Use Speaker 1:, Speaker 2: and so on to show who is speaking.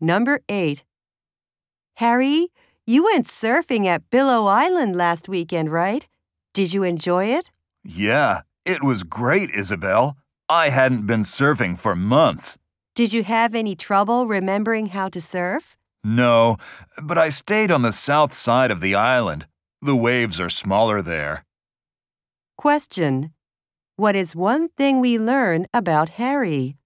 Speaker 1: Number 8. Harry, you went surfing at Billow Island last weekend, right? Did you enjoy it?
Speaker 2: Yeah, it was great, Isabel. I hadn't been surfing for months.
Speaker 1: Did you have any trouble remembering how to surf?
Speaker 2: No, but I stayed on the south side of the island. The waves are smaller there.
Speaker 1: Question. What is one thing we learn about Harry?